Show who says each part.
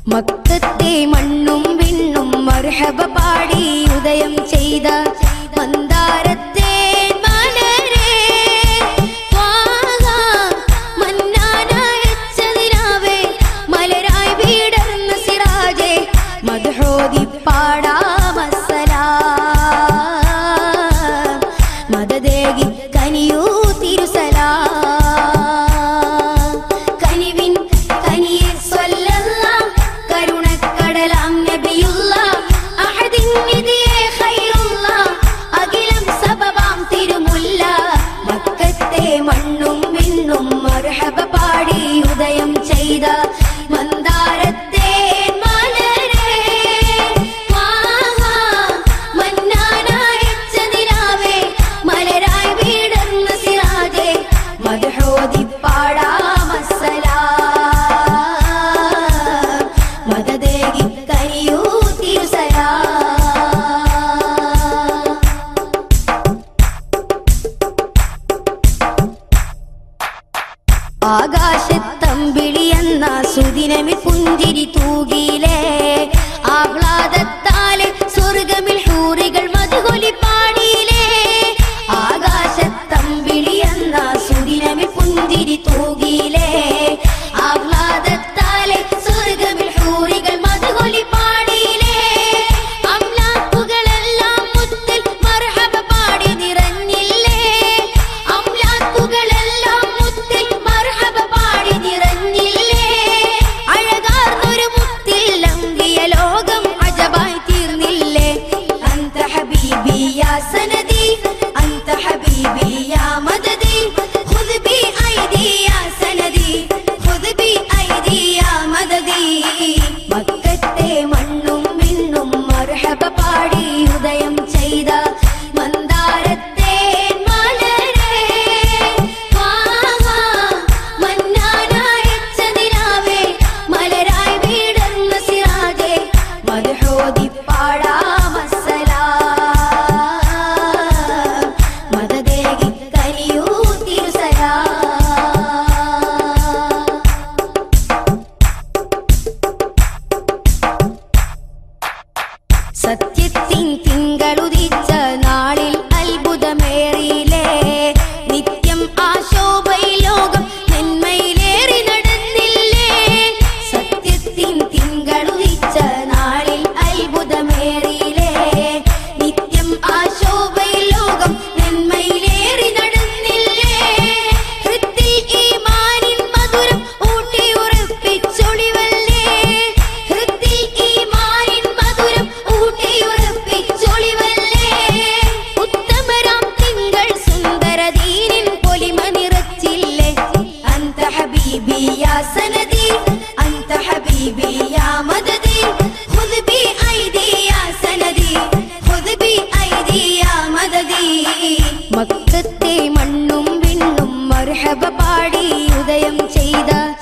Speaker 1: മക്കത്തെ മണ്ണും വിണ്ണും മർഹബ പാടി ഉദയം ചെയ്ത മന്ദാരത്തെ മലരേ മന്നാനയച്ചതിനാവേ മലരായി വീടർന്ന സിറാജേ മദ്ഹോദി പാടാമസ്സലാം മദദേകി കനിയൂ തിരുസലാം മണ്ണും വിണ്ണും മർഹബ പാടി ഉദയം ചെയ്ത മന്ദാരത്തെ മലരേ മന്നാനയച്ചതിനാവേ മലരായി വീടർന്ന സിറാജേ മദ്ഹോദി പാടാമസ്സലാം മദദേകി കനിയൂ തിരുസലാം ആകാശത്തമ്പിളിയെന്ന സുദിനമിൽ പുഞ്ചിരി തൂകിയിലേ ആഹ്ലാദത്താലെ സ്വർഗമിൽ ഹൂറികൾ മധുകൊലി പാടിയിലേ ആകാശത്തമ്പിളിയെന്ന സുദിനമിൽ പുഞ്ചിരി തൂകിയിലേ ആഹ്ലാദത്താലെ സ്വർഗമിൽ ഹൂറികൾ മധുകൊലി പാടിയിലേ അംലാക്കുകളെല്ലാം മുത്തിൽ മർഹബ പാടി നിറഞ്ഞില്ലേ അംലാക്കുകളെല്ലാം മുത്തിൽ മർഹബ പാടി നിറഞ്ഞില്ലേ അഴകാർന്നൊരു മുത്തിൽ ലംഘിയ ലോകം അജബായി തീർന്നില്ലേ അന്ത ഹബീബി യാ സനദി അന്ത ഹബീബി യാ മദദി ഖുദ് ബി ഐദി യാ സനദി ഖുദ് ബി ഐദി യാ മദദി മക്കത്തെ മണ്ണും വിണ്ണും മർഹബ പാടി ഉദയം ചെയ്ത മന്ദാരത്തെ മലരേ മന്നാനയച്ചതിനാവേ മലരായി വീടർന്ന സിറാജേ മദ്ഹോദി പാടാമസ്സലാം മദദേകി കനിയൂ തിരുസലാം സത്യത്തിൻ തിങ്കളുദിച്ച നാളിൽ അത്ഭുതമേറിയിലേ നിത്യം ആശോഭയിൽ ലോകം നന്മയിലേറി നടന്നില്ലേ സത്യത്തിൻ തിങ്കളുദിച്ച നാളിൽ അത്ഭുതമേറിയിലേ നിത്യം ആശോഭയിൽ ലോകം നന്മയിലേറി നടന്നില്ലേ ഹൃത്തിൽ ഈമാനിൻ മധുരം ഊട്ടിയുറപ്പിച്ചൊളിവല്ലേ ഹൃത്തിൽ ഈമാനിൻ മധുരം ഊട്ടിയുറപ്പിച്ചൊളിവല്ലേ ഉത്തമരാം തിങ്കൾ സുന്ദരദീനിൻ പൊലിമ നിറച്ചില്ലേ അന്ത ഹബീബി യാ സനദി അന്ത ഹബീബി യാ മദദി ഖുദ് ബി ഐദി യാ സനദി ഖുദ് ബി ഐദി യാ മദദി മക്കത്തെ മണ്ണും വിണ്ണും മർഹബ പാടി ഉദയം ചെയ്ത